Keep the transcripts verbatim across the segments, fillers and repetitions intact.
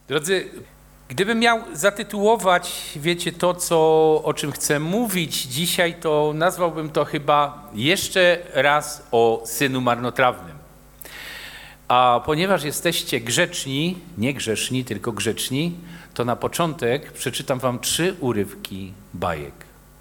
Drodzy, gdybym miał zatytułować, wiecie, to, co, o czym chcę mówić dzisiaj, to nazwałbym to chyba jeszcze raz o synu marnotrawnym. A ponieważ jesteście grzeczni, nie grzeszni, tylko grzeczni, to na początek przeczytam wam trzy urywki bajek.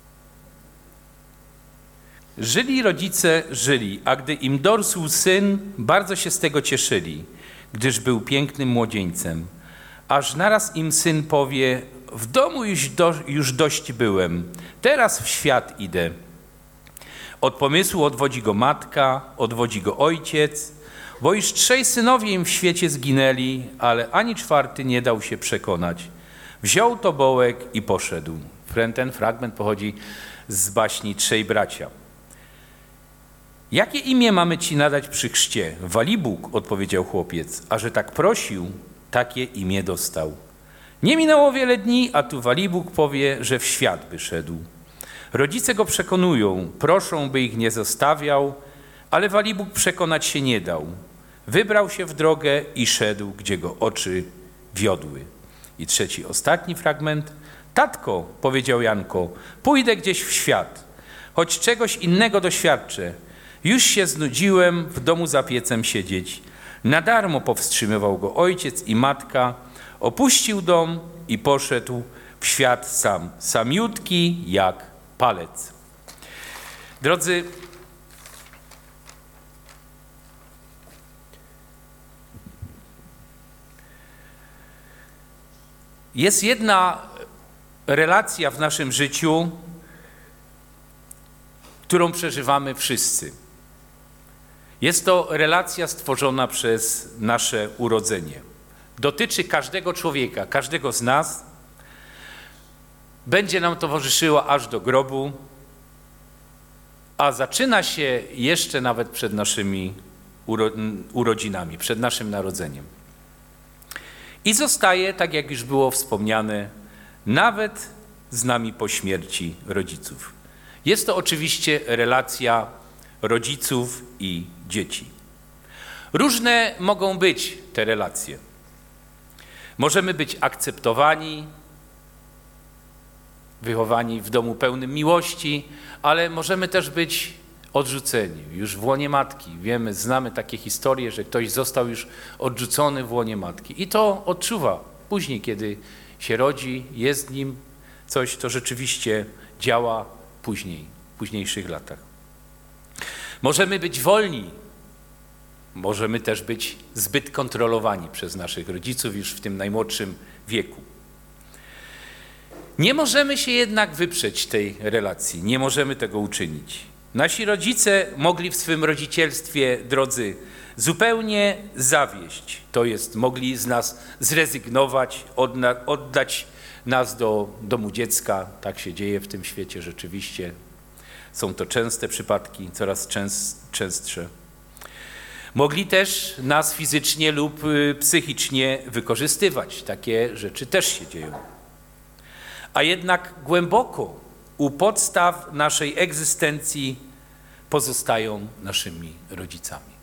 Żyli rodzice, żyli, a gdy im dorósł syn, bardzo się z tego cieszyli, gdyż był pięknym młodzieńcem. Aż naraz im syn powie, w domu już, do, już dość byłem, teraz w świat idę. Od pomysłu odwodzi go matka, odwodzi go ojciec, bo już trzej synowie im w świecie zginęli, ale ani czwarty nie dał się przekonać. Wziął tobołek i poszedł. Ten fragment pochodzi z baśni Trzej bracia. Jakie imię mamy ci nadać przy chrzcie? Walibóg, odpowiedział chłopiec, a że tak prosił, takie imię dostał. Nie minęło wiele dni, a tu Walibóg powie, że w świat wyszedł. Rodzice go przekonują, proszą, by ich nie zostawiał, ale Walibóg przekonać się nie dał. Wybrał się w drogę i szedł, gdzie go oczy wiodły. I trzeci, ostatni fragment. Tatko, powiedział Janko, pójdę gdzieś w świat, choć czegoś innego doświadczę. Już się znudziłem w domu za piecem siedzieć. Na darmo powstrzymywał go ojciec i matka, opuścił dom i poszedł w świat sam, samiutki jak palec. Drodzy, jest jedna relacja w naszym życiu, którą przeżywamy wszyscy. Jest to relacja stworzona przez nasze urodzenie. Dotyczy każdego człowieka, każdego z nas. Będzie nam towarzyszyła aż do grobu, a zaczyna się jeszcze nawet przed naszymi uro urodzinami, przed naszym narodzeniem. I zostaje, tak jak już było wspomniane, nawet z nami po śmierci rodziców. Jest to oczywiście relacja rodziców i dzieci. Różne mogą być te relacje. Możemy być akceptowani, wychowani w domu pełnym miłości, ale możemy też być odrzuceni już w łonie matki. Wiemy, znamy takie historie, że ktoś został już odrzucony w łonie matki i to odczuwa później, kiedy się rodzi, jest nim coś, to rzeczywiście działa później, w późniejszych latach. Możemy być wolni, możemy też być zbyt kontrolowani przez naszych rodziców już w tym najmłodszym wieku. Nie możemy się jednak wyprzeć tej relacji, nie możemy tego uczynić. Nasi rodzice mogli w swym rodzicielstwie, drodzy, zupełnie zawieść, to jest mogli z nas zrezygnować, oddać nas do domu dziecka, tak się dzieje w tym świecie rzeczywiście. Są to częste przypadki, coraz częst, częstsze. Mogli też nas fizycznie lub psychicznie wykorzystywać. Takie rzeczy też się dzieją. A jednak głęboko u podstaw naszej egzystencji pozostają naszymi rodzicami.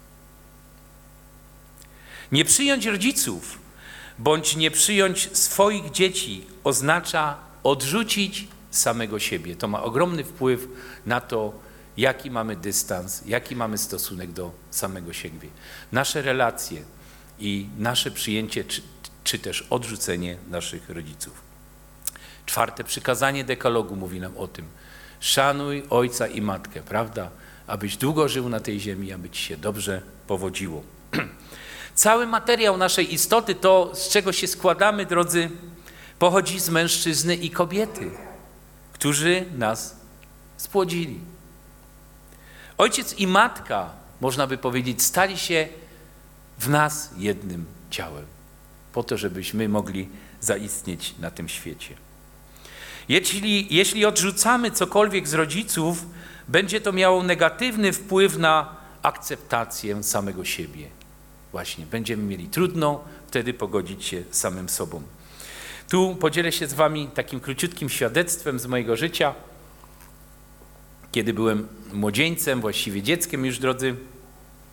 Nie przyjąć rodziców bądź nie przyjąć swoich dzieci oznacza odrzucić samego siebie. To ma ogromny wpływ na to, jaki mamy dystans, jaki mamy stosunek do samego siebie. Nasze relacje i nasze przyjęcie, czy, czy też odrzucenie naszych rodziców. Czwarte przykazanie dekalogu mówi nam o tym. Szanuj ojca i matkę, prawda? Abyś długo żył na tej ziemi, aby ci się dobrze powodziło. Cały materiał naszej istoty, to z czego się składamy, drodzy, pochodzi z mężczyzny i kobiety, którzy nas spłodzili. Ojciec i matka, można by powiedzieć, stali się w nas jednym ciałem, po to, żebyśmy mogli zaistnieć na tym świecie. Jeśli, jeśli odrzucamy cokolwiek z rodziców, będzie to miało negatywny wpływ na akceptację samego siebie. Właśnie, będziemy mieli trudno wtedy pogodzić się z samym sobą. Tu podzielę się z wami takim króciutkim świadectwem z mojego życia. Kiedy byłem młodzieńcem, właściwie dzieckiem już, drodzy,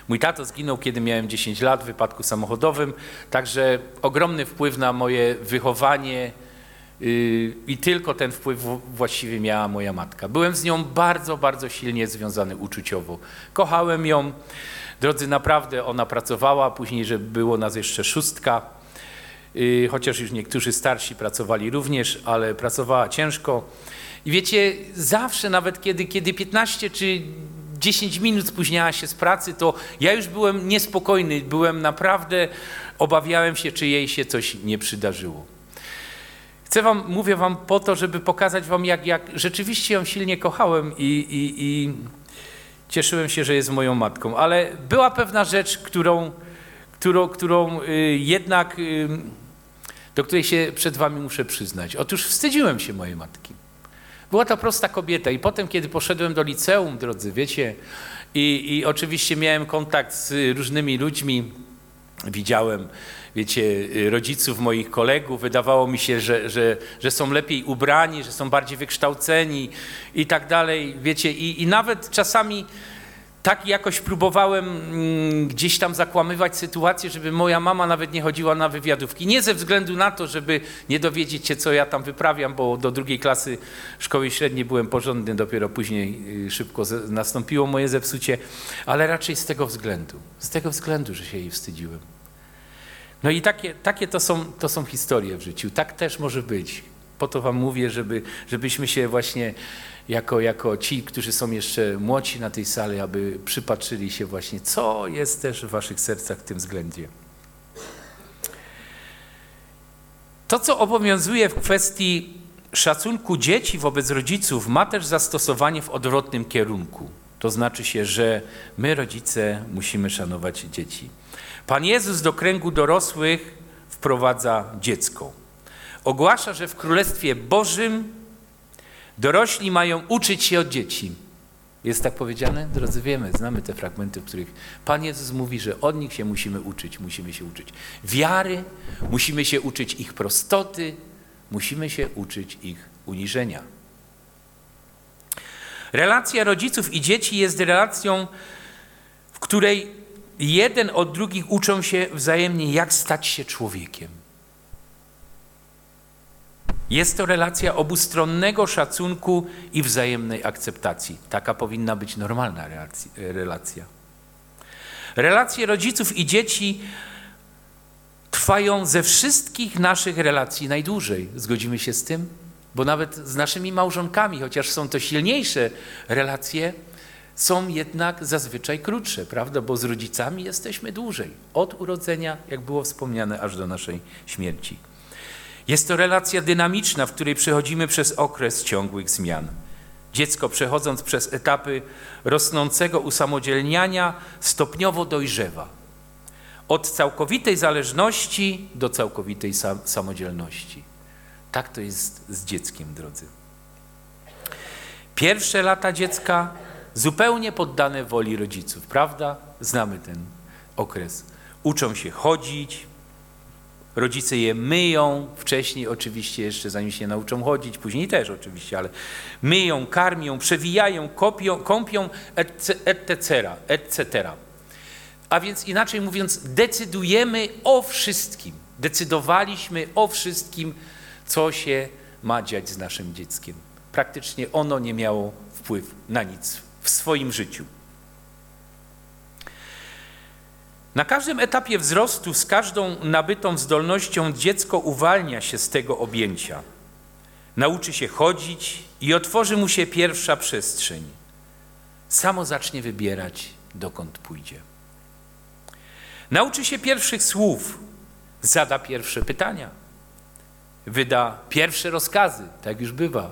Mój tato zginął, kiedy miałem dziesięć lat w wypadku samochodowym, także ogromny wpływ na moje wychowanie yy, i tylko ten wpływ właściwie miała moja matka. Byłem z nią bardzo, bardzo silnie związany uczuciowo. Kochałem ją. Drodzy, naprawdę ona pracowała, później, że było nas jeszcze szóstka, yy, chociaż już niektórzy starsi pracowali również, ale pracowała ciężko. I wiecie, zawsze nawet kiedy, kiedy piętnaście czy dziesięć minut spóźniała się z pracy, to ja już byłem niespokojny, byłem naprawdę, obawiałem się, czy jej się coś nie przydarzyło. Chcę wam, mówię wam po to, żeby pokazać wam, jak, jak rzeczywiście ją silnie kochałem i, i, i cieszyłem się, że jest moją matką. Ale była pewna rzecz, którą, którą, którą y, jednak, y, do której się przed wami muszę przyznać. Otóż wstydziłem się mojej matki. Była to prosta kobieta i potem, kiedy poszedłem do liceum, drodzy, wiecie, i, i oczywiście miałem kontakt z różnymi ludźmi, widziałem, wiecie, rodziców moich kolegów, wydawało mi się, że, że, że są lepiej ubrani, że są bardziej wykształceni i tak dalej, wiecie, i, i nawet czasami tak jakoś próbowałem mm, gdzieś tam zakłamywać sytuację, żeby moja mama nawet nie chodziła na wywiadówki. Nie ze względu na to, żeby nie dowiedzieć się, co ja tam wyprawiam, bo do drugiej klasy szkoły średniej byłem porządny, dopiero później y, szybko z, nastąpiło moje zepsucie, ale raczej z tego względu, z tego względu, że się jej wstydziłem. No i takie, takie to są, to są historie w życiu. Tak też może być. Po to wam mówię, żeby, żebyśmy się właśnie jako, jako ci, którzy są jeszcze młodsi na tej sali, aby przypatrzyli się właśnie, co jest też w waszych sercach w tym względzie. To, co obowiązuje w kwestii szacunku dzieci wobec rodziców, ma też zastosowanie w odwrotnym kierunku. To znaczy się, że my, rodzice, musimy szanować dzieci. Pan Jezus do kręgu dorosłych wprowadza dziecko. Ogłasza, że w Królestwie Bożym dorośli mają uczyć się od dzieci. Jest tak powiedziane? Drodzy, wiemy, znamy te fragmenty, w których Pan Jezus mówi, że od nich się musimy uczyć. Musimy się uczyć wiary, musimy się uczyć ich prostoty, musimy się uczyć ich uniżenia. Relacja rodziców i dzieci jest relacją, w której jeden od drugich uczą się wzajemnie, jak stać się człowiekiem. Jest to relacja obustronnego szacunku i wzajemnej akceptacji. Taka powinna być normalna relacja. Relacje rodziców i dzieci trwają ze wszystkich naszych relacji najdłużej. Zgodzimy się z tym? Bo nawet z naszymi małżonkami, chociaż są to silniejsze relacje, są jednak zazwyczaj krótsze, prawda? Bo z rodzicami jesteśmy dłużej. Od urodzenia, jak było wspomniane, aż do naszej śmierci. Jest to relacja dynamiczna, w której przechodzimy przez okres ciągłych zmian. Dziecko, przechodząc przez etapy rosnącego usamodzielniania, stopniowo dojrzewa. Od całkowitej zależności do całkowitej sam- samodzielności. Tak to jest z dzieckiem, drodzy. Pierwsze lata dziecka zupełnie poddane woli rodziców, prawda? Znamy ten okres. Uczą się chodzić, rodzice je myją, wcześniej oczywiście jeszcze zanim się nauczą chodzić, później też oczywiście, ale myją, karmią, przewijają, kopią, kąpią, et cetera, et cetera. A więc inaczej mówiąc, decydujemy o wszystkim. Decydowaliśmy o wszystkim, co się ma dziać z naszym dzieckiem. Praktycznie ono nie miało wpływu na nic w swoim życiu. Na każdym etapie wzrostu, z każdą nabytą zdolnością dziecko uwalnia się z tego objęcia. Nauczy się chodzić i otworzy mu się pierwsza przestrzeń. Samo zacznie wybierać, dokąd pójdzie. Nauczy się pierwszych słów, zada pierwsze pytania, wyda pierwsze rozkazy, tak już bywa.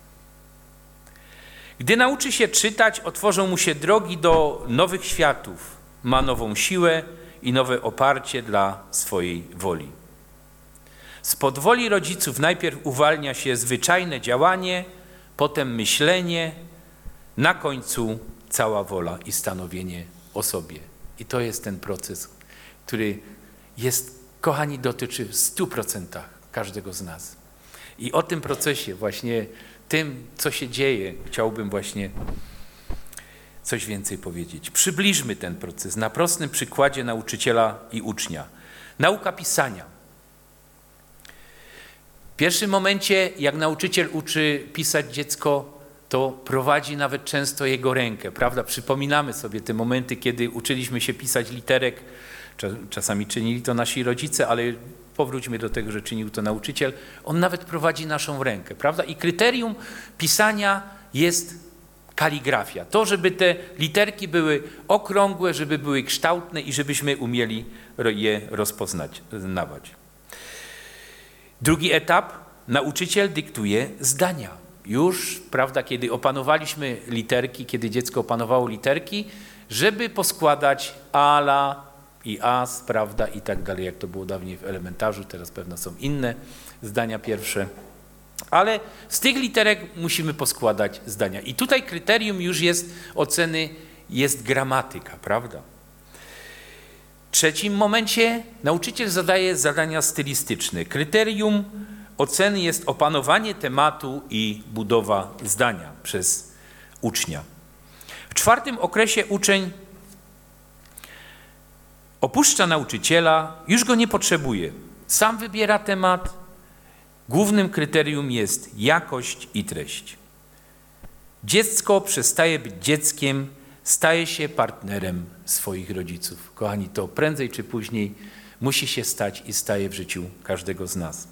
Gdy nauczy się czytać, otworzą mu się drogi do nowych światów, ma nową siłę i nowe oparcie dla swojej woli. Spod woli rodziców najpierw uwalnia się zwyczajne działanie, potem myślenie, na końcu cała wola i stanowienie o sobie. I to jest ten proces, który jest, kochani, dotyczy w stu procentach każdego z nas. I o tym procesie, właśnie tym, co się dzieje, chciałbym właśnie coś więcej powiedzieć. Przybliżmy ten proces na prostym przykładzie nauczyciela i ucznia. Nauka pisania. W pierwszym momencie, jak nauczyciel uczy pisać dziecko, to prowadzi nawet często jego rękę, prawda? Przypominamy sobie te momenty, kiedy uczyliśmy się pisać literek. Czasami czynili to nasi rodzice, ale powróćmy do tego, że czynił to nauczyciel. On nawet prowadzi naszą rękę, prawda? I kryterium pisania jest kaligrafia. To, żeby te literki były okrągłe, żeby były kształtne i żebyśmy umieli je rozpoznać, znawać. Drugi etap, nauczyciel dyktuje zdania. Już, prawda, kiedy opanowaliśmy literki, kiedy dziecko opanowało literki, żeby poskładać ala i as, prawda, i tak dalej, jak to było dawniej w elementarzu, teraz pewno są inne zdania pierwsze. Ale z tych literek musimy poskładać zdania. I tutaj kryterium już jest oceny, jest gramatyka, prawda? W trzecim momencie nauczyciel zadaje zadania stylistyczne. Kryterium oceny jest opanowanie tematu i budowa zdania przez ucznia. W czwartym okresie uczeń opuszcza nauczyciela, już go nie potrzebuje. Sam wybiera temat. Głównym kryterium jest jakość i treść. Dziecko przestaje być dzieckiem, staje się partnerem swoich rodziców. Kochani, to prędzej czy później musi się stać i staje w życiu każdego z nas.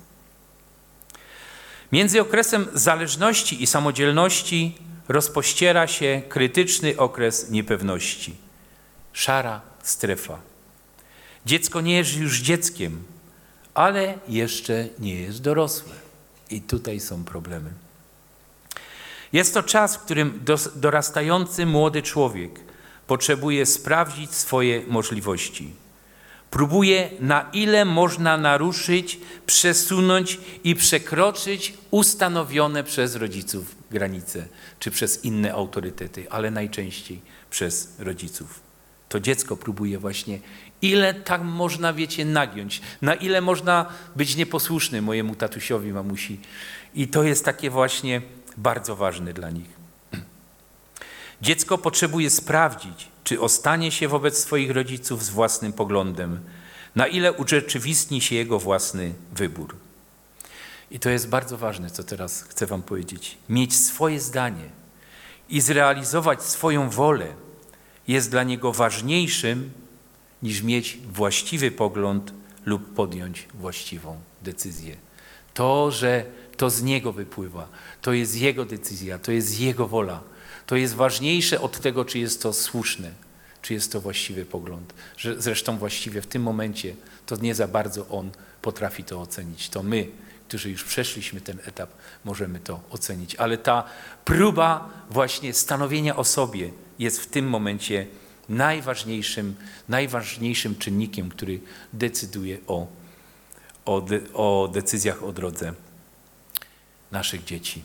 Między okresem zależności i samodzielności rozpościera się krytyczny okres niepewności. Szara strefa. Dziecko nie jest już dzieckiem, ale jeszcze nie jest dorosłe. I tutaj są problemy. Jest to czas, w którym dorastający młody człowiek potrzebuje sprawdzić swoje możliwości. Próbuje, na ile można naruszyć, przesunąć i przekroczyć ustanowione przez rodziców granice, czy przez inne autorytety, ale najczęściej przez rodziców. To dziecko próbuje właśnie, ile tak można, wiecie, nagiąć, na ile można być nieposłuszny mojemu tatusiowi, mamusi. I to jest takie właśnie bardzo ważne dla nich. Dziecko potrzebuje sprawdzić, czy ostanie się wobec swoich rodziców z własnym poglądem, na ile urzeczywistni się jego własny wybór. I to jest bardzo ważne, co teraz chcę wam powiedzieć. Mieć swoje zdanie i zrealizować swoją wolę jest dla niego ważniejszym niż mieć właściwy pogląd lub podjąć właściwą decyzję. To, że to z niego wypływa, to jest jego decyzja, to jest jego wola. To jest ważniejsze od tego, czy jest to słuszne, czy jest to właściwy pogląd. Że zresztą właściwie w tym momencie to nie za bardzo on potrafi to ocenić. To my, którzy już przeszliśmy ten etap, możemy to ocenić. Ale ta próba właśnie stanowienia o sobie jest w tym momencie najważniejszym, najważniejszym czynnikiem, który decyduje o, o, de, o decyzjach o drodze naszych dzieci.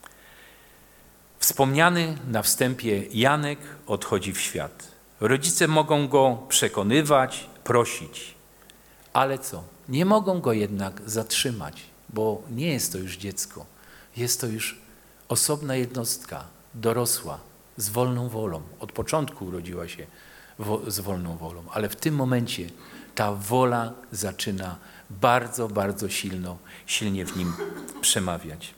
Wspomniany na wstępie Janek odchodzi w świat. Rodzice mogą go przekonywać, prosić, ale co? Nie mogą go jednak zatrzymać, bo nie jest to już dziecko. Jest to już osobna jednostka, dorosła, z wolną wolą. Od początku urodziła się wo- z wolną wolą, ale w tym momencie ta wola zaczyna bardzo, bardzo silno, silnie w nim przemawiać.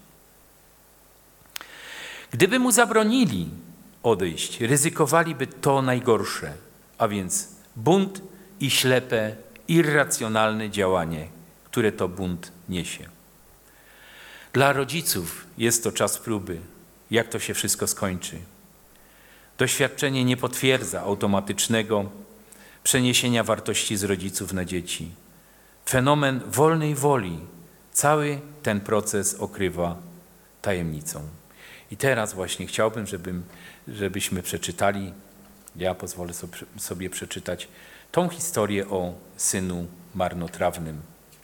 Gdyby mu zabronili odejść, ryzykowaliby to najgorsze, a więc bunt i ślepe, irracjonalne działanie, które to bunt niesie. Dla rodziców jest to czas próby, jak to się wszystko skończy. Doświadczenie nie potwierdza automatycznego przeniesienia wartości z rodziców na dzieci. Fenomen wolnej woli cały ten proces okrywa tajemnicą. I teraz właśnie chciałbym, żebym, żebyśmy przeczytali, ja pozwolę sobie, sobie przeczytać tą historię o synu marnotrawnym.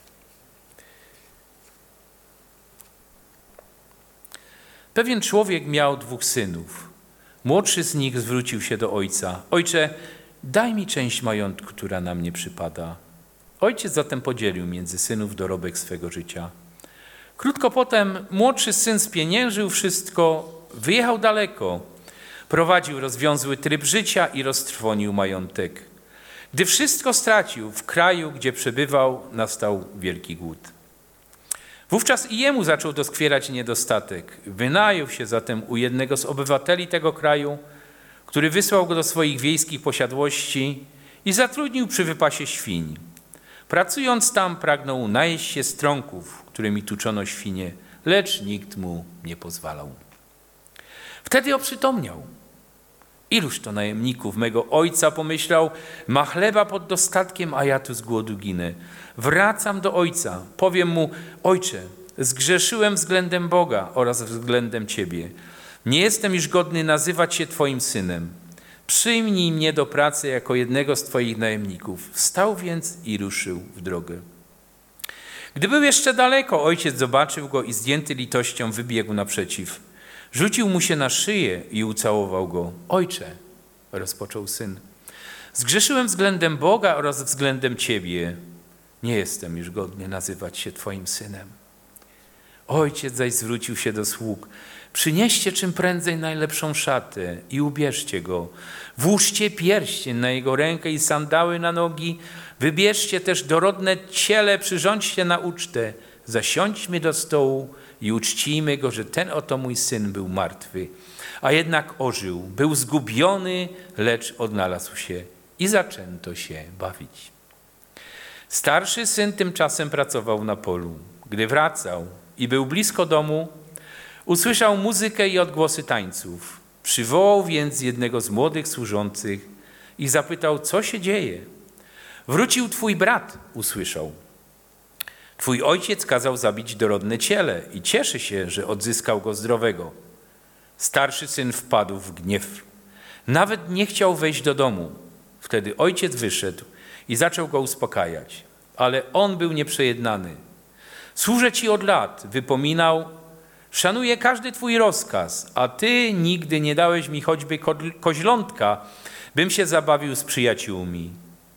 Pewien człowiek miał dwóch synów. Młodszy z nich zwrócił się do ojca. Ojcze, daj mi część majątku, która na mnie przypada. Ojciec zatem podzielił między synów dorobek swego życia. Krótko potem młodszy syn spieniężył wszystko, wyjechał daleko. Prowadził rozwiązły tryb życia i roztrwonił majątek. Gdy wszystko stracił, w kraju, gdzie przebywał, nastał wielki głód. Wówczas i jemu zaczął doskwierać niedostatek. Wynajął się zatem u jednego z obywateli tego kraju, który wysłał go do swoich wiejskich posiadłości i zatrudnił przy wypasie świń. Pracując tam, pragnął najeść się strąków, którymi tuczono świnie, lecz nikt mu nie pozwalał. Wtedy oprzytomniał. Iluż to najemników mego ojca, pomyślał, ma chleba pod dostatkiem, a ja tu z głodu ginę. Wracam do ojca, powiem mu, ojcze, zgrzeszyłem względem Boga oraz względem ciebie. Nie jestem już godny nazywać się twoim synem. Przyjmij mnie do pracy jako jednego z twoich najemników. Wstał więc i ruszył w drogę. Gdy był jeszcze daleko, ojciec zobaczył go i zdjęty litością wybiegł naprzeciw. Rzucił mu się na szyję i ucałował go. Ojcze, rozpoczął syn, zgrzeszyłem względem Boga oraz względem ciebie. Nie jestem już godny nazywać się twoim synem. Ojciec zaś zwrócił się do sług. Przynieście czym prędzej najlepszą szatę i ubierzcie go. Włóżcie pierścień na jego rękę i sandały na nogi. Wybierzcie też dorodne ciele, przyrządźcie na ucztę. Zasiądźmy do stołu i uczcijmy go, że ten oto mój syn był martwy, a jednak ożył. Był zgubiony, lecz odnalazł się i zaczęto się bawić. Starszy syn tymczasem pracował na polu. Gdy wracał i był blisko domu, usłyszał muzykę i odgłosy tańców. Przywołał więc jednego z młodych służących i zapytał, co się dzieje. Wrócił twój brat, usłyszał. Twój ojciec kazał zabić dorodne ciele i cieszy się, że odzyskał go zdrowego. Starszy syn wpadł w gniew. Nawet nie chciał wejść do domu. Wtedy ojciec wyszedł i zaczął go uspokajać, ale on był nieprzejednany. Służę ci od lat, wypominał, szanuję każdy twój rozkaz, a ty nigdy nie dałeś mi choćby ko- koźlątka, bym się zabawił z przyjaciółmi.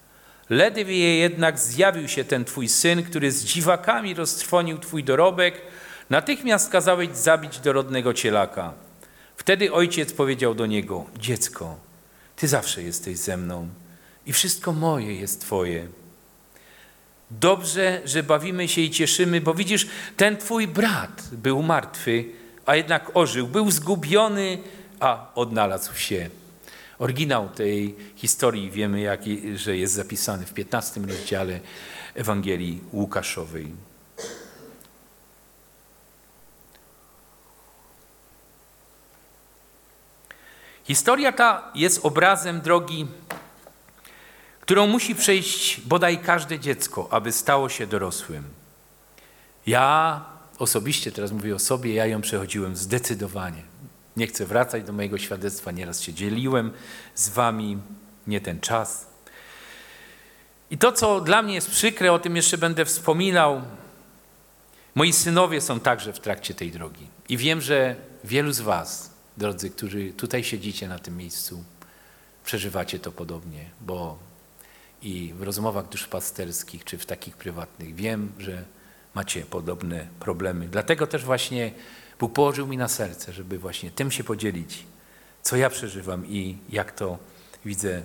Ledwie jednak zjawił się ten twój syn, który z dziwakami roztrwonił twój dorobek, natychmiast kazałeś zabić dorodnego cielaka. Wtedy ojciec powiedział do niego, dziecko, ty zawsze jesteś ze mną i wszystko moje jest twoje. Dobrze, że bawimy się i cieszymy, bo widzisz, ten twój brat był martwy, a jednak ożył, był zgubiony, a odnalazł się. Oryginał tej historii wiemy, jaki, że jest zapisany w piętnastym rozdziale Ewangelii Łukaszowej. Historia ta jest obrazem drogi, którą musi przejść bodaj każde dziecko, aby stało się dorosłym. Ja osobiście, teraz mówię o sobie, ja ją przechodziłem zdecydowanie. Nie chcę wracać do mojego świadectwa, nieraz się dzieliłem z wami, nie ten czas. I to, co dla mnie jest przykre, o tym jeszcze będę wspominał, moi synowie są także w trakcie tej drogi. I wiem, że wielu z was, drodzy, którzy tutaj siedzicie na tym miejscu, przeżywacie to podobnie, bo i w rozmowach duszpasterskich, czy w takich prywatnych wiem, że macie podobne problemy. Dlatego też właśnie Bóg położył mi na serce, żeby właśnie tym się podzielić, co ja przeżywam i jak to widzę.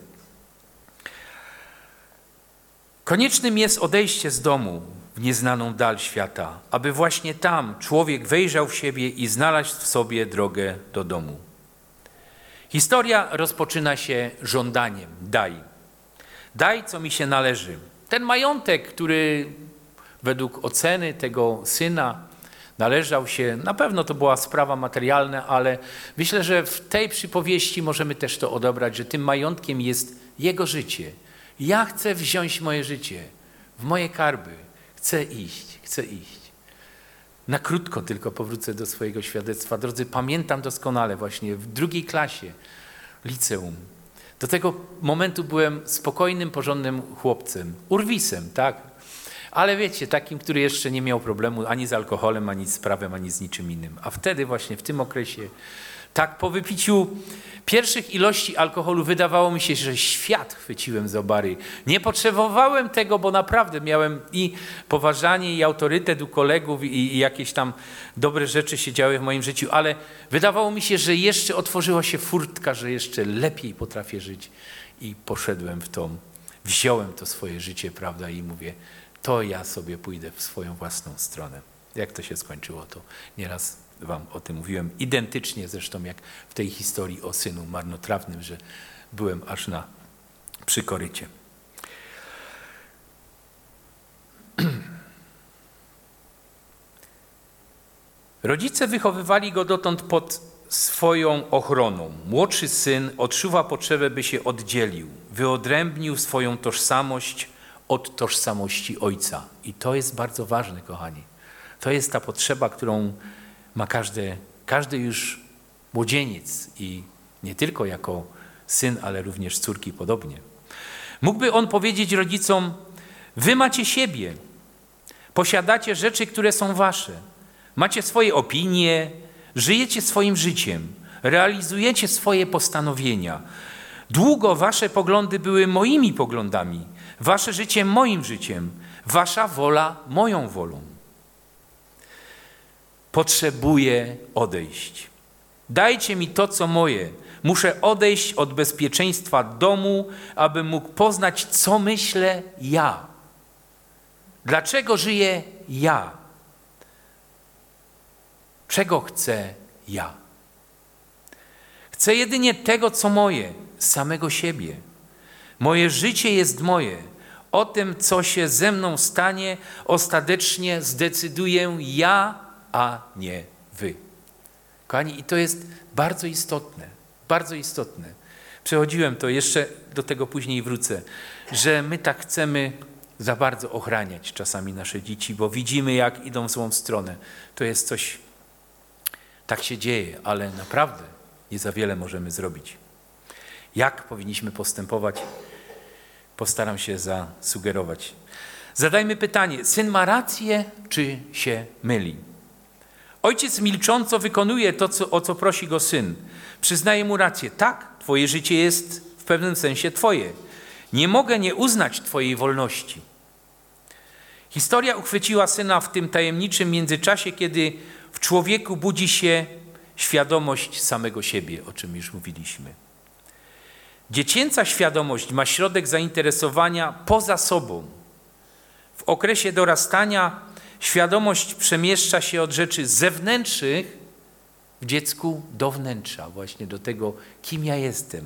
Koniecznym jest odejście z domu w nieznaną dal świata, aby właśnie tam człowiek wejrzał w siebie i znalazł w sobie drogę do domu. Historia rozpoczyna się żądaniem, daj. Daj, co mi się należy. Ten majątek, który według oceny tego syna należał się, na pewno to była sprawa materialna, ale myślę, że w tej przypowieści możemy też to odebrać, że tym majątkiem jest jego życie. Ja chcę wziąć moje życie w moje karby. Chcę iść, chcę iść. Na krótko tylko powrócę do swojego świadectwa. Drodzy, pamiętam doskonale właśnie w drugiej klasie liceum. Do tego momentu byłem spokojnym, porządnym chłopcem, urwisem, tak? Ale wiecie, takim, który jeszcze nie miał problemu ani z alkoholem, ani z prawem, ani z niczym innym. A wtedy właśnie w tym okresie Tak po wypiciu pierwszych ilości alkoholu wydawało mi się, że świat chwyciłem za bary. Nie potrzebowałem tego, bo naprawdę miałem i poważanie, i autorytet u kolegów, i, i jakieś tam dobre rzeczy się działy w moim życiu, ale wydawało mi się, że jeszcze otworzyła się furtka, że jeszcze lepiej potrafię żyć. I poszedłem w to, wziąłem to swoje życie, prawda, i mówię, to ja sobie pójdę w swoją własną stronę. Jak to się skończyło, to nieraz wam o tym mówiłem. Identycznie zresztą jak w tej historii o synu marnotrawnym, że byłem aż na przy korycie. Rodzice wychowywali go dotąd pod swoją ochroną. Młodszy syn odczuwa potrzebę, by się oddzielił. Wyodrębnił swoją tożsamość od tożsamości ojca. I to jest bardzo ważne, kochani. To jest ta potrzeba, którą ma każdy, każdy już młodzieniec i nie tylko jako syn, ale również córki podobnie. Mógłby on powiedzieć rodzicom, wy macie siebie, posiadacie rzeczy, które są wasze, macie swoje opinie, żyjecie swoim życiem, realizujecie swoje postanowienia. Długo wasze poglądy były moimi poglądami, wasze życie moim życiem, wasza wola moją wolą. Potrzebuję odejść. Dajcie mi to, co moje. Muszę odejść od bezpieczeństwa domu, aby mógł poznać, co myślę ja. Dlaczego żyję ja? Czego chcę ja? Chcę jedynie tego, co moje, samego siebie. Moje życie jest moje. O tym, co się ze mną stanie, ostatecznie zdecyduję ja, a nie wy. Kochani, i to jest bardzo istotne, bardzo istotne. Przechodziłem to, jeszcze do tego później wrócę, że my tak chcemy za bardzo ochraniać czasami nasze dzieci, bo widzimy, jak idą w złą stronę. To jest coś, tak się dzieje, ale naprawdę nie za wiele możemy zrobić. Jak powinniśmy postępować? Postaram się zasugerować. Zadajmy pytanie, syn ma rację, czy się myli? Ojciec milcząco wykonuje to, co, o co prosi go syn. Przyznaje mu rację. Tak, twoje życie jest w pewnym sensie twoje. Nie mogę nie uznać twojej wolności. Historia uchwyciła syna w tym tajemniczym międzyczasie, kiedy w człowieku budzi się świadomość samego siebie, o czym już mówiliśmy. Dziecięca świadomość ma środek zainteresowania poza sobą. W okresie dorastania świadomość przemieszcza się od rzeczy zewnętrznych w dziecku do wnętrza, właśnie do tego, kim ja jestem.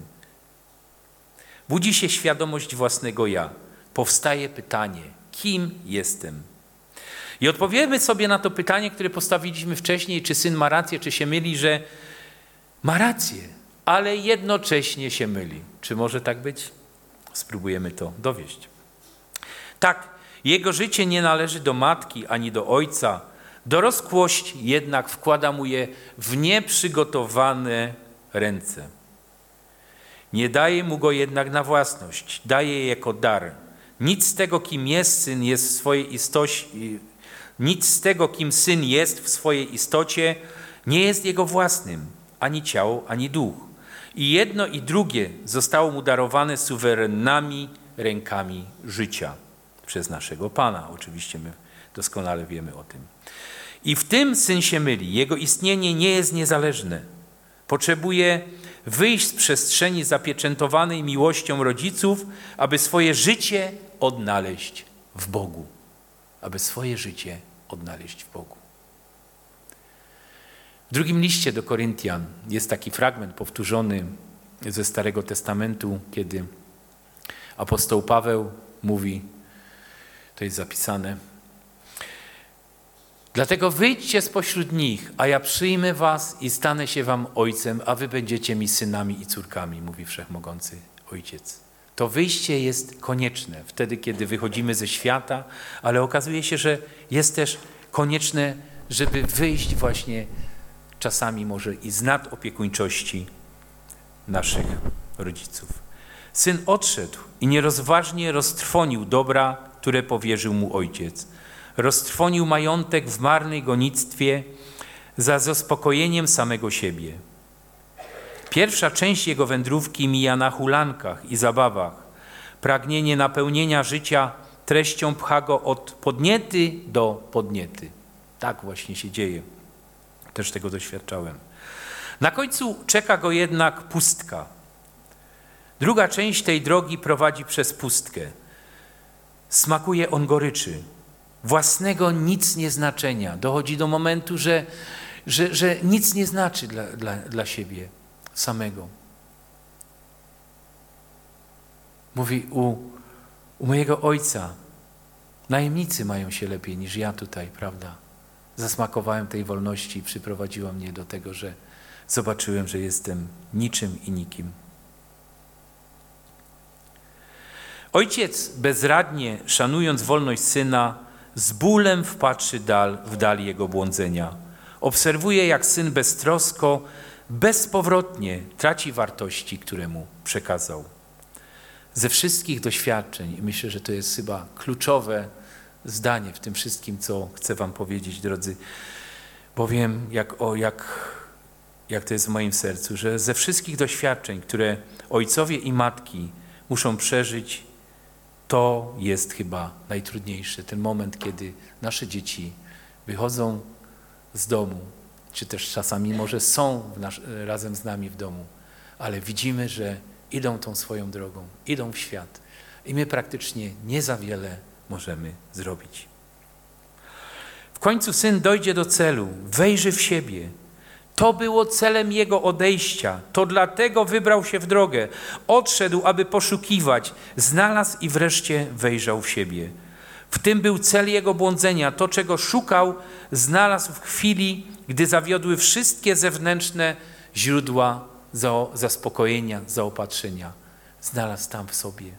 Budzi się świadomość własnego ja. Powstaje pytanie, kim jestem? I odpowiemy sobie na to pytanie, które postawiliśmy wcześniej, czy syn ma rację, czy się myli, że ma rację, ale jednocześnie się myli. Czy może tak być? Spróbujemy to dowieść. Tak, jego życie nie należy do matki ani do ojca. Dorosłość jednak wkłada mu je w nieprzygotowane ręce. Nie daje mu go jednak na własność, daje je jako dar. Nic z tego, kim jest syn, jest w swojej istocie, nic z tego, kim syn jest w swojej istocie, nie jest jego własnym, ani ciało, ani duch. I jedno i drugie zostało mu darowane suwerennymi rękami życia przez naszego Pana. Oczywiście my doskonale wiemy o tym. I w tym syn się myli. Jego istnienie nie jest niezależne. Potrzebuje wyjść z przestrzeni zapieczętowanej miłością rodziców, aby swoje życie odnaleźć w Bogu. Aby swoje życie odnaleźć w Bogu. W drugim liście do Koryntian jest taki fragment powtórzony ze Starego Testamentu, kiedy apostoł Paweł mówi, to jest zapisane, dlatego wyjdźcie spośród nich, a ja przyjmę was i stanę się wam ojcem, a wy będziecie mi synami i córkami, mówi Wszechmogący Ojciec. To wyjście jest konieczne wtedy, kiedy wychodzimy ze świata, ale okazuje się, że jest też konieczne, żeby wyjść właśnie czasami może i z nadopiekuńczości naszych rodziców. Syn odszedł i nierozważnie roztrwonił dobra, które powierzył mu ojciec. Roztrwonił majątek w marnej gonitwie za zaspokojeniem samego siebie. Pierwsza część jego wędrówki mija na hulankach i zabawach. Pragnienie napełnienia życia treścią pcha go od podniety do podniety. Tak właśnie się dzieje. Też tego doświadczałem. Na końcu czeka go jednak pustka. Druga część tej drogi prowadzi przez pustkę. Smakuje on goryczy, własnego nic nie znaczenia. Dochodzi do momentu, że, że, że nic nie znaczy dla, dla, dla siebie samego. Mówi, u, u mojego ojca najemnicy mają się lepiej niż ja tutaj, prawda? Zasmakowałem tej wolności i przyprowadziła mnie do tego, że zobaczyłem, że jestem niczym i nikim. Ojciec bezradnie, szanując wolność syna, z bólem wpatrzy dal, w dal jego błądzenia. Obserwuje, jak syn beztrosko, bezpowrotnie traci wartości, które mu przekazał. Ze wszystkich doświadczeń, i myślę, że to jest chyba kluczowe zdanie w tym wszystkim, co chcę wam powiedzieć, drodzy, bowiem jak, o, jak, jak to jest w moim sercu, że ze wszystkich doświadczeń, które ojcowie i matki muszą przeżyć, to jest chyba najtrudniejsze. Ten moment, kiedy nasze dzieci wychodzą z domu, czy też czasami może są nasz, razem z nami w domu, ale widzimy, że idą tą swoją drogą, idą w świat i my praktycznie nie za wiele możemy zrobić. W końcu syn dojdzie do celu, wejrzy w siebie. To było celem jego odejścia, to dlatego wybrał się w drogę. Odszedł, aby poszukiwać, znalazł i wreszcie wejrzał w siebie. W tym był cel jego błądzenia. To, czego szukał, znalazł w chwili, gdy zawiodły wszystkie zewnętrzne źródła zaspokojenia, zaopatrzenia. Znalazł tam w sobie.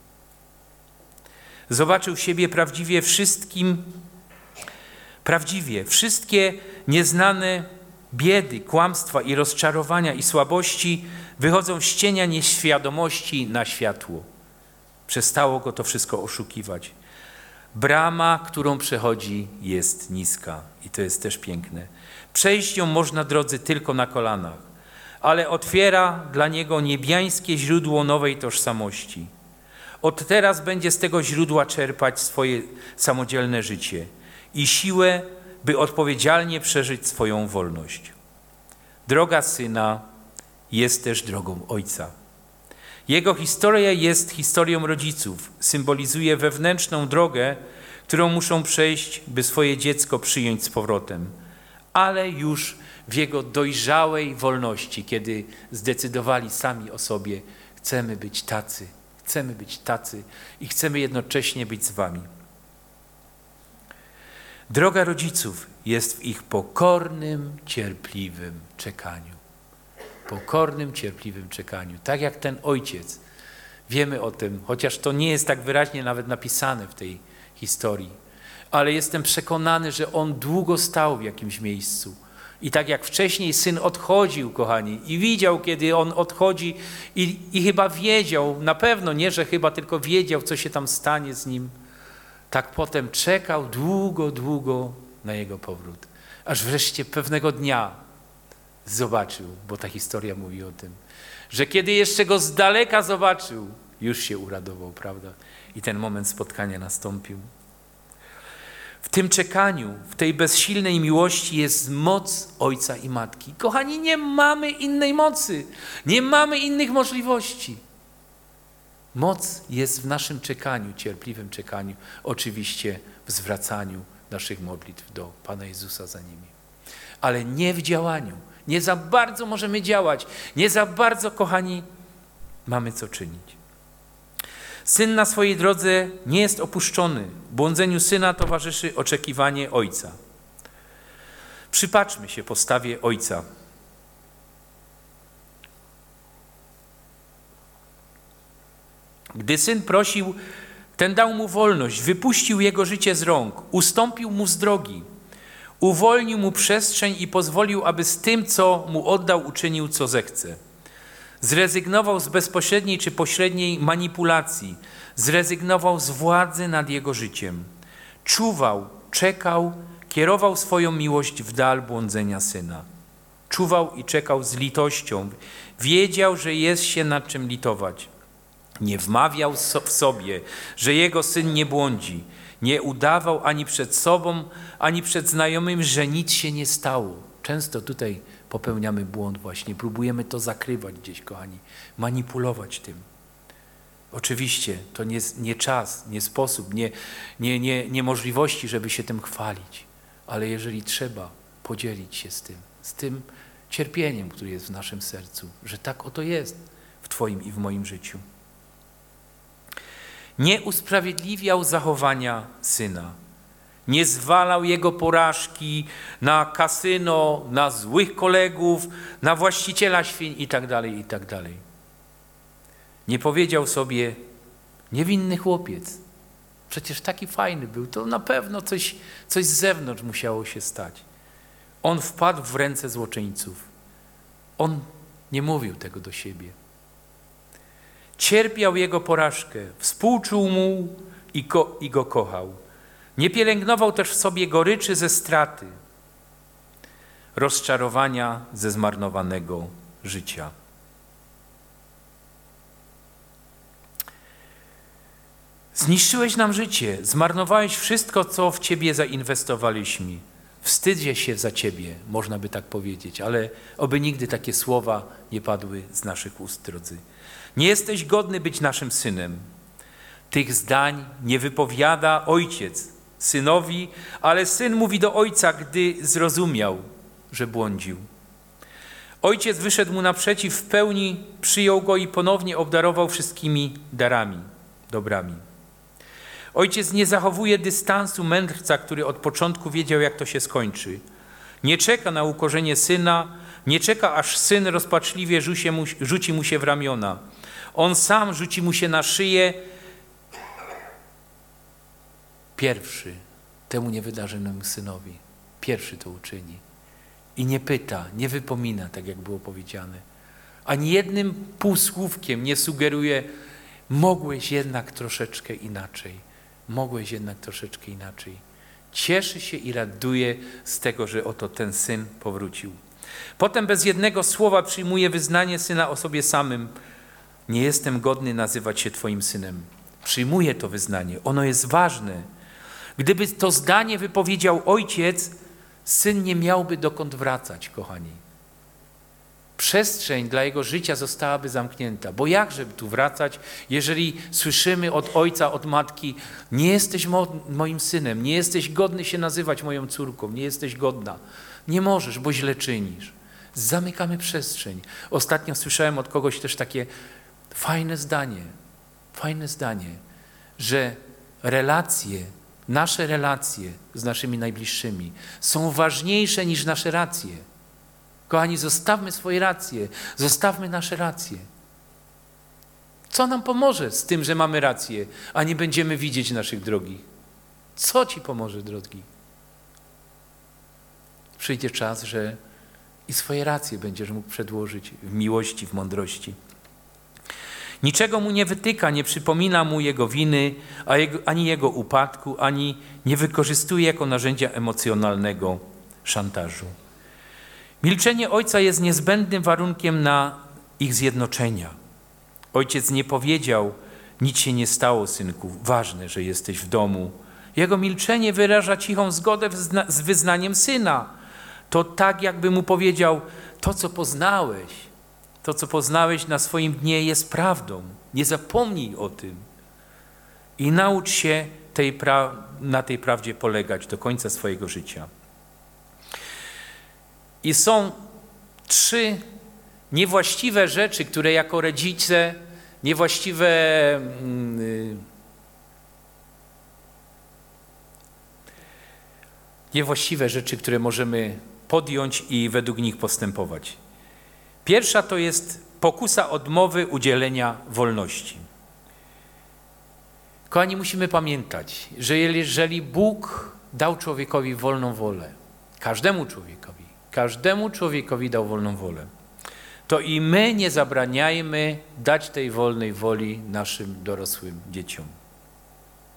Zobaczył siebie prawdziwie wszystkim, prawdziwie wszystkie nieznane biedy, kłamstwa i rozczarowania i słabości wychodzą z cienia nieświadomości na światło. Przestało go to wszystko oszukiwać. Brama, którą przechodzi, jest niska i to jest też piękne. Przejść ją można, drodzy, tylko na kolanach, ale otwiera dla niego niebiańskie źródło nowej tożsamości. Od teraz będzie z tego źródła czerpać swoje samodzielne życie i siłę, by odpowiedzialnie przeżyć swoją wolność. Droga syna jest też drogą ojca. Jego historia jest historią rodziców, symbolizuje wewnętrzną drogę, którą muszą przejść, by swoje dziecko przyjąć z powrotem, ale już w jego dojrzałej wolności, kiedy zdecydowali sami o sobie, chcemy być tacy, chcemy być tacy i chcemy jednocześnie być z wami. Droga rodziców jest w ich pokornym, cierpliwym czekaniu. Pokornym, cierpliwym czekaniu. Tak jak ten ojciec. Wiemy o tym, chociaż to nie jest tak wyraźnie nawet napisane w tej historii. Ale jestem przekonany, że on długo stał w jakimś miejscu. I tak jak wcześniej syn odchodził, kochani, i widział, kiedy on odchodzi i, i chyba wiedział, na pewno nie, że chyba, tylko wiedział, co się tam stanie z nim. Tak potem czekał długo, długo na jego powrót. Aż wreszcie pewnego dnia zobaczył, bo ta historia mówi o tym, że kiedy jeszcze go z daleka zobaczył, już się uradował, prawda? I ten moment spotkania nastąpił. W tym czekaniu, w tej bezsilnej miłości jest moc ojca i matki. Kochani, nie mamy innej mocy, nie mamy innych możliwości. Moc jest w naszym czekaniu, cierpliwym czekaniu, oczywiście w zwracaniu naszych modlitw do Pana Jezusa za nimi. Ale nie w działaniu. Nie za bardzo możemy działać, nie za bardzo, kochani, mamy co czynić. Syn na swojej drodze nie jest opuszczony. Błądzeniu syna towarzyszy oczekiwanie ojca. Przypatrzmy się postawie ojca. Gdy syn prosił, ten dał mu wolność, wypuścił jego życie z rąk, ustąpił mu z drogi, uwolnił mu przestrzeń i pozwolił, aby z tym, co mu oddał, uczynił, co zechce. Zrezygnował z bezpośredniej czy pośredniej manipulacji, zrezygnował z władzy nad jego życiem. Czuwał, czekał, kierował swoją miłość w dal błądzenia syna. Czuwał i czekał z litością. Wiedział, że jest się nad czym litować. Nie wmawiał w sobie, że jego syn nie błądzi. Nie udawał ani przed sobą, ani przed znajomym, że nic się nie stało. Często tutaj popełniamy błąd właśnie. Próbujemy to zakrywać gdzieś, kochani. Manipulować tym. Oczywiście to nie, nie czas, nie sposób, nie, nie, nie, nie możliwości, żeby się tym chwalić. Ale jeżeli trzeba, podzielić się z tym. Z tym cierpieniem, które jest w naszym sercu. Że tak oto jest w Twoim i w moim życiu. Nie usprawiedliwiał zachowania syna. Nie zwalał jego porażki na kasyno, na złych kolegów, na właściciela świń i tak dalej, i tak dalej. Nie powiedział sobie, niewinny chłopiec, przecież taki fajny był, to na pewno coś, coś z zewnątrz musiało się stać. On wpadł w ręce złoczyńców. On nie mówił tego do siebie. Cierpiał jego porażkę, współczuł mu i go, i go kochał. Nie pielęgnował też w sobie goryczy ze straty, rozczarowania ze zmarnowanego życia. Zniszczyłeś nam życie, zmarnowałeś wszystko, co w Ciebie zainwestowaliśmy. Wstydzę się za Ciebie, można by tak powiedzieć, ale oby nigdy takie słowa nie padły z naszych ust, drodzy. Nie jesteś godny być naszym synem. Tych zdań nie wypowiada ojciec synowi, ale syn mówi do ojca, gdy zrozumiał, że błądził. Ojciec wyszedł mu naprzeciw, w pełni przyjął go i ponownie obdarował wszystkimi darami, dobrami. Ojciec nie zachowuje dystansu mędrca, który od początku wiedział, jak to się skończy. Nie czeka na ukorzenie syna, nie czeka, aż syn rozpaczliwie rzuci mu, rzuci mu się w ramiona. On sam rzuci mu się na szyję pierwszy, temu niewydarzonemu synowi. Pierwszy to uczyni. I nie pyta, nie wypomina, tak jak było powiedziane. Ani jednym półsłówkiem nie sugeruje, mogłeś jednak troszeczkę inaczej. Mogłeś jednak troszeczkę inaczej. Cieszy się i raduje z tego, że oto ten syn powrócił. Potem bez jednego słowa przyjmuje wyznanie syna o sobie samym. Nie jestem godny nazywać się Twoim synem. Przyjmuje to wyznanie. Ono jest ważne. Gdyby to zdanie wypowiedział ojciec, syn nie miałby dokąd wracać, kochani. Przestrzeń dla jego życia zostałaby zamknięta. Bo jakże tu wracać, jeżeli słyszymy od ojca, od matki, nie jesteś mo- moim synem, nie jesteś godny się nazywać moją córką, nie jesteś godna. Nie możesz, bo źle czynisz. Zamykamy przestrzeń. Ostatnio słyszałem od kogoś też takie fajne zdanie, fajne zdanie, że relacje, nasze relacje z naszymi najbliższymi są ważniejsze niż nasze racje. Kochani, zostawmy swoje racje, zostawmy nasze racje. Co nam pomoże z tym, że mamy rację, a nie będziemy widzieć naszych drogich? Co Ci pomoże, drogi? Przyjdzie czas, że i swoje racje będziesz mógł przedłożyć w miłości, w mądrości. Niczego mu nie wytyka, nie przypomina mu jego winy, a jego, ani jego upadku, ani nie wykorzystuje jako narzędzia emocjonalnego szantażu. Milczenie ojca jest niezbędnym warunkiem na ich zjednoczenia. Ojciec nie powiedział, nic się nie stało, synku, ważne, że jesteś w domu. Jego milczenie wyraża cichą zgodę z wyznaniem syna. To tak, jakby mu powiedział, to co poznałeś, to co poznałeś na swoim dnie jest prawdą. Nie zapomnij o tym. I naucz się tej pra- na tej prawdzie polegać do końca swojego życia. I są trzy niewłaściwe rzeczy, które jako rodzice, niewłaściwe yy, niewłaściwe rzeczy, które możemy podjąć i według nich postępować. Pierwsza to jest pokusa odmowy udzielenia wolności. Kochani, musimy pamiętać, że jeżeli Bóg dał człowiekowi wolną wolę, każdemu człowiekowi, każdemu człowiekowi dał wolną wolę, to i my nie zabraniajmy dać tej wolnej woli naszym dorosłym dzieciom.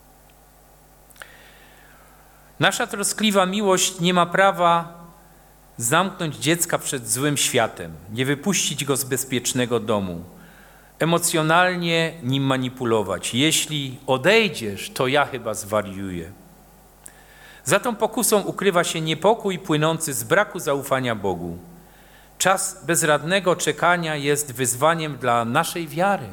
Nasza troskliwa miłość nie ma prawa zamknąć dziecka przed złym światem, nie wypuścić go z bezpiecznego domu, emocjonalnie nim manipulować. Jeśli odejdziesz, to ja chyba zwariuję. Za tą pokusą ukrywa się niepokój płynący z braku zaufania Bogu. Czas bezradnego czekania jest wyzwaniem dla naszej wiary.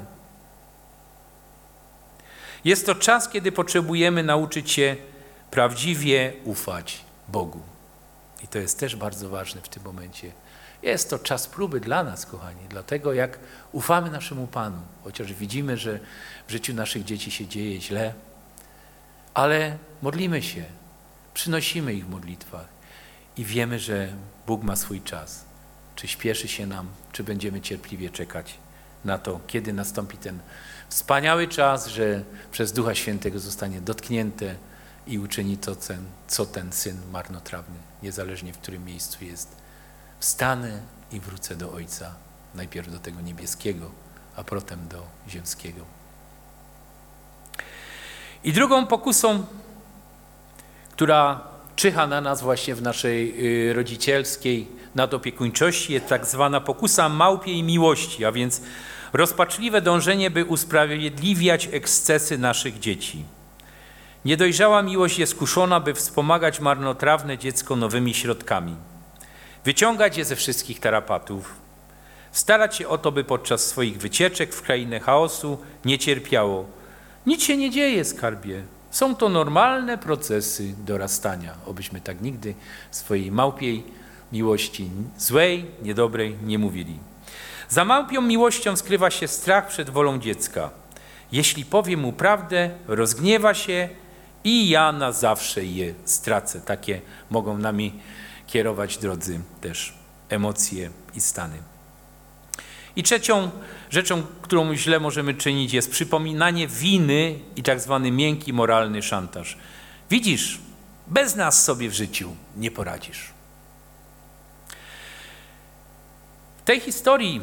Jest to czas, kiedy potrzebujemy nauczyć się prawdziwie ufać Bogu. I to jest też bardzo ważne w tym momencie. Jest to czas próby dla nas, kochani, dlatego jak ufamy naszemu Panu, chociaż widzimy, że w życiu naszych dzieci się dzieje źle, ale modlimy się, przynosimy ich w modlitwach i wiemy, że Bóg ma swój czas. Czy śpieszy się nam, czy będziemy cierpliwie czekać na to, kiedy nastąpi ten wspaniały czas, że przez Ducha Świętego zostanie dotknięte i uczyni to, ten, co ten syn marnotrawny, niezależnie w którym miejscu jest. Wstanę i wrócę do Ojca, najpierw do tego niebieskiego, a potem do ziemskiego. I drugą pokusą, która czyha na nas właśnie w naszej rodzicielskiej nadopiekuńczości, jest tak zwana pokusa małpiej miłości, a więc rozpaczliwe dążenie, by usprawiedliwiać ekscesy naszych dzieci. Niedojrzała miłość jest kuszona, by wspomagać marnotrawne dziecko nowymi środkami, wyciągać je ze wszystkich tarapatów, starać się o to, by podczas swoich wycieczek w krainę chaosu nie cierpiało. Nic się nie dzieje, skarbie. Są to normalne procesy dorastania. Obyśmy tak nigdy swojej małpiej miłości złej, niedobrej nie mówili. Za małpią miłością skrywa się strach przed wolą dziecka. Jeśli powie mu prawdę, rozgniewa się i ja na zawsze je stracę. Takie mogą nami kierować, drodzy, też emocje i stany. I trzecią rzeczą, którą źle możemy czynić, jest przypominanie winy i tak zwany miękki moralny szantaż. Widzisz, bez nas sobie w życiu nie poradzisz. W tej historii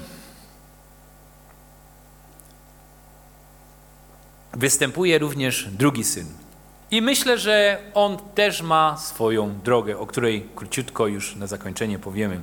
występuje również drugi syn. I myślę, że on też ma swoją drogę, o której króciutko już na zakończenie powiemy.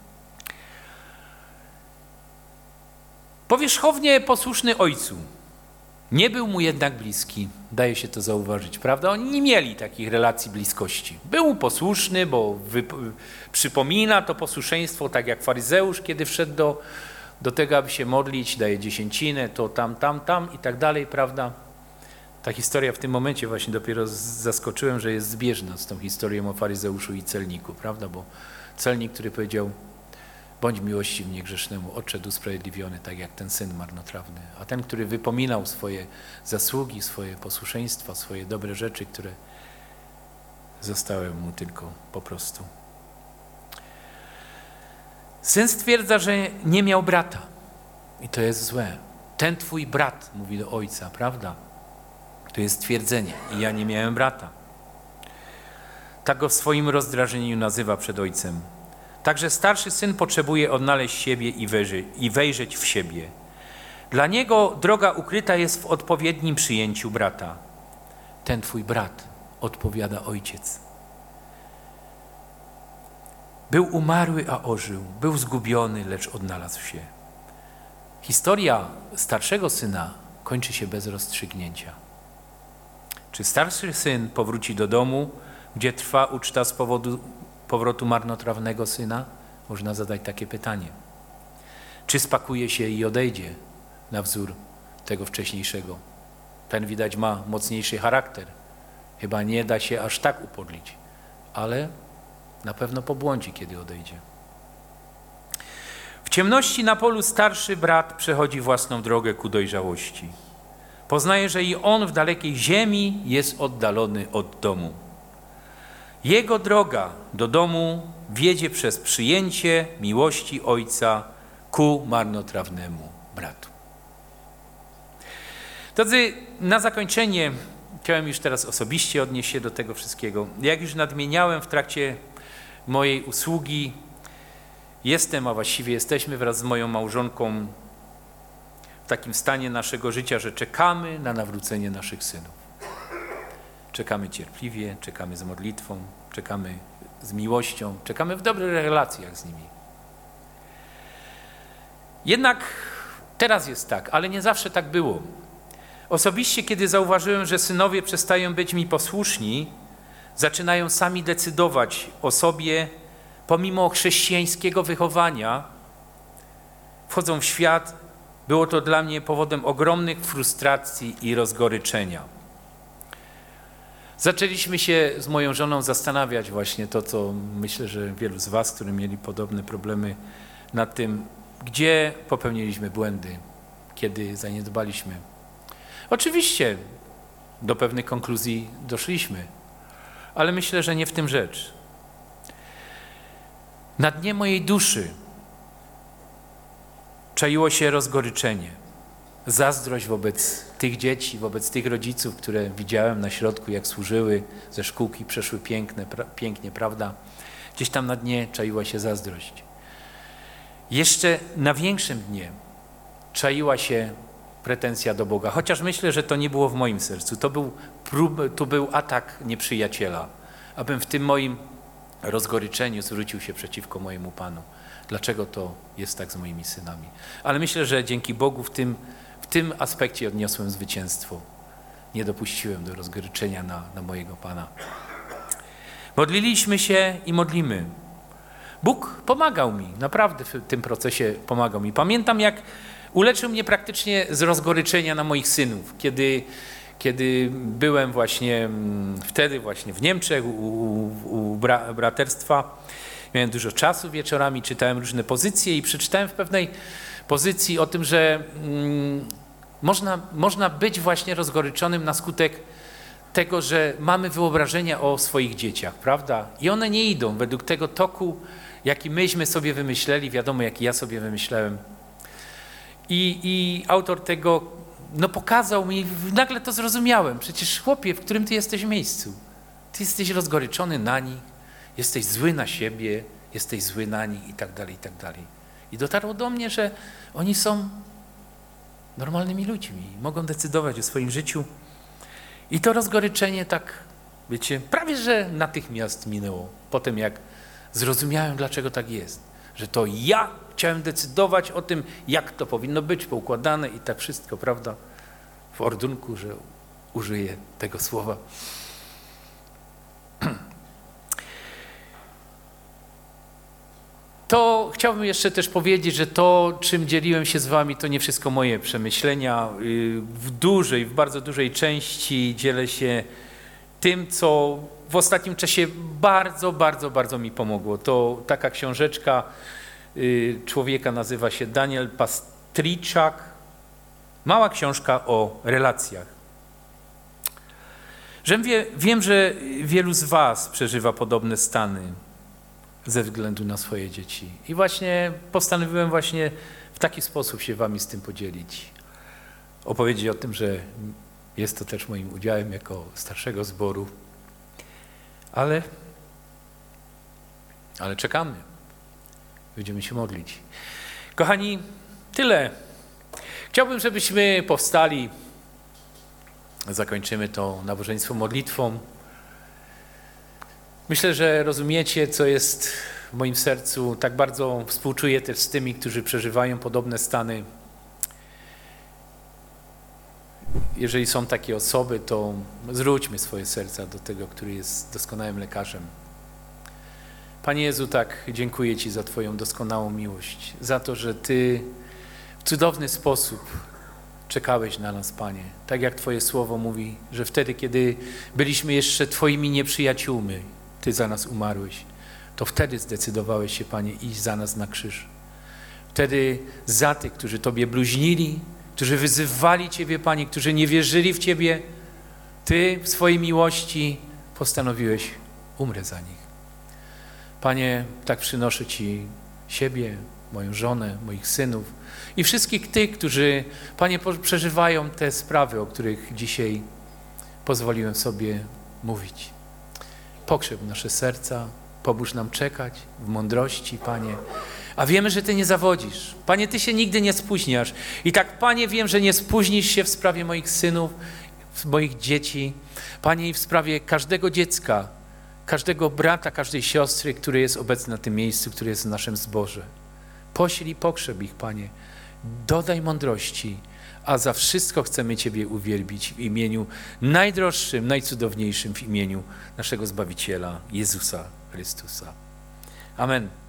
Powierzchownie posłuszny ojcu, nie był mu jednak bliski, daje się to zauważyć, prawda? Oni nie mieli takich relacji bliskości. Był posłuszny, bo wyp- przypomina to posłuszeństwo, tak jak faryzeusz, kiedy wszedł do, do tego, aby się modlić, daje dziesięcinę, to tam, tam, tam i tak dalej, prawda? Ta historia w tym momencie właśnie dopiero zaskoczyłem, że jest zbieżna z tą historią o faryzeuszu i celniku, prawda? Bo celnik, który powiedział: bądź miłościwy niegrzesznemu, odszedł usprawiedliwiony, tak jak ten syn marnotrawny. A ten, który wypominał swoje zasługi, swoje posłuszeństwa, swoje dobre rzeczy, które zostały mu tylko po prostu. Syn stwierdza, że nie miał brata. I to jest złe. Ten twój brat, mówi do ojca, prawda? To jest twierdzenie. I ja nie miałem brata. Tak go w swoim rozdrażnieniu nazywa przed ojcem. Także starszy syn potrzebuje odnaleźć siebie i wejrzeć, i wejrzeć w siebie. Dla niego droga ukryta jest w odpowiednim przyjęciu brata. Ten twój brat, odpowiada ojciec. Był umarły, a ożył. Był zgubiony, lecz odnalazł się. Historia starszego syna kończy się bez rozstrzygnięcia. Czy starszy syn powróci do domu, gdzie trwa uczta z powodu powrotu marnotrawnego syna? Można zadać takie pytanie. Czy spakuje się i odejdzie na wzór tego wcześniejszego? Ten widać ma mocniejszy charakter. Chyba nie da się aż tak upodlić, ale na pewno pobłądzi, kiedy odejdzie. W ciemności na polu starszy brat przechodzi własną drogę ku dojrzałości. Poznaje, że i on w dalekiej ziemi jest oddalony od domu. Jego droga do domu wiedzie przez przyjęcie miłości ojca ku marnotrawnemu bratu. Drodzy, na zakończenie chciałem już teraz osobiście odnieść się do tego wszystkiego. Jak już nadmieniałem w trakcie mojej usługi, jestem, a właściwie jesteśmy wraz z moją małżonką w takim stanie naszego życia, że czekamy na nawrócenie naszych synów. Czekamy cierpliwie, czekamy z modlitwą, czekamy z miłością, czekamy w dobrych relacjach z nimi. Jednak teraz jest tak, ale nie zawsze tak było. Osobiście, kiedy zauważyłem, że synowie przestają być mi posłuszni, zaczynają sami decydować o sobie, pomimo chrześcijańskiego wychowania, wchodzą w świat, było to dla mnie powodem ogromnych frustracji i rozgoryczenia. Zaczęliśmy się z moją żoną zastanawiać właśnie to, co myślę, że wielu z was, którzy mieli podobne problemy, nad tym, gdzie popełniliśmy błędy, kiedy zaniedbaliśmy. Oczywiście do pewnych konkluzji doszliśmy, ale myślę, że nie w tym rzecz. Na dnie mojej duszy czaiło się rozgoryczenie, zazdrość wobec tych dzieci, wobec tych rodziców, które widziałem na środku, jak służyły, ze szkółki przeszły piękne, pra, pięknie, prawda? Gdzieś tam na dnie czaiła się zazdrość. Jeszcze na większym dnie czaiła się pretensja do Boga, chociaż myślę, że to nie było w moim sercu. To był, prób, to był atak nieprzyjaciela, abym w tym moim rozgoryczeniu zwrócił się przeciwko mojemu Panu. Dlaczego to jest tak z moimi synami? Ale myślę, że dzięki Bogu w tym, w tym aspekcie odniosłem zwycięstwo. Nie dopuściłem do rozgoryczenia na, na mojego Pana. Modliliśmy się i modlimy. Bóg pomagał mi, naprawdę w tym procesie pomagał mi. Pamiętam, jak uleczył mnie praktycznie z rozgoryczenia na moich synów, kiedy, kiedy byłem właśnie wtedy właśnie w Niemczech u, u, u bra, braterstwa. Miałem dużo czasu wieczorami, czytałem różne pozycje i przeczytałem w pewnej pozycji o tym, że mm, można, można być właśnie rozgoryczonym na skutek tego, że mamy wyobrażenia o swoich dzieciach, prawda? I one nie idą według tego toku, jaki myśmy sobie wymyśleli, wiadomo, jaki ja sobie wymyślałem. I, i autor tego no, pokazał mi, nagle to zrozumiałem. Przecież chłopie, w którym ty jesteś miejscu? Ty jesteś rozgoryczony na nich, jesteś zły na siebie, jesteś zły na nich i tak dalej, i tak dalej. I dotarło do mnie, że oni są normalnymi ludźmi, mogą decydować o swoim życiu. I to rozgoryczenie tak, wiecie, prawie że natychmiast minęło. Potem jak zrozumiałem, dlaczego tak jest. Że to ja chciałem decydować o tym, jak to powinno być poukładane i tak wszystko, prawda? W ordunku, że użyję tego słowa. To chciałbym jeszcze też powiedzieć, że to, czym dzieliłem się z wami, to nie wszystko moje przemyślenia. W dużej, w bardzo dużej części dzielę się tym, co w ostatnim czasie bardzo, bardzo, bardzo mi pomogło. To taka książeczka człowieka, nazywa się Daniel Pastriczak. Mała książka o relacjach. Że wie, wiem, że wielu z was przeżywa podobne stany ze względu na swoje dzieci. I właśnie postanowiłem właśnie w taki sposób się wami z tym podzielić. Opowiedzieć o tym, że jest to też moim udziałem jako starszego zboru. Ale, ale czekamy. Będziemy się modlić. Kochani, tyle. Chciałbym, żebyśmy powstali. Zakończymy to nabożeństwo modlitwą. Myślę, że rozumiecie, co jest w moim sercu. Tak bardzo współczuję też z tymi, którzy przeżywają podobne stany. Jeżeli są takie osoby, to zwróćmy swoje serca do tego, który jest doskonałym lekarzem. Panie Jezu, tak dziękuję Ci za Twoją doskonałą miłość, za to, że Ty w cudowny sposób czekałeś na nas, Panie. Tak jak Twoje słowo mówi, że wtedy, kiedy byliśmy jeszcze Twoimi nieprzyjaciółmi, Ty za nas umarłeś, to wtedy zdecydowałeś się, Panie, iść za nas na krzyż. Wtedy za tych, którzy Tobie bluźnili, którzy wyzywali Ciebie, Panie, którzy nie wierzyli w Ciebie, Ty w swojej miłości postanowiłeś, umrę za nich. Panie, tak przynoszę Ci siebie, moją żonę, moich synów i wszystkich tych, którzy, Panie, przeżywają te sprawy, o których dzisiaj pozwoliłem sobie mówić. Pokrzep nasze serca, pomóż nam czekać w mądrości, Panie. A wiemy, że Ty nie zawodzisz. Panie, Ty się nigdy nie spóźniasz. I tak, Panie, wiem, że nie spóźnisz się w sprawie moich synów, moich dzieci. Panie, i w sprawie każdego dziecka, każdego brata, każdej siostry, który jest obecny na tym miejscu, który jest w naszym zborze. Poślij i pokrzep ich, Panie. Dodaj mądrości, a za wszystko chcemy Ciebie uwielbić w imieniu najdroższym, najcudowniejszym, w imieniu naszego Zbawiciela, Jezusa Chrystusa. Amen.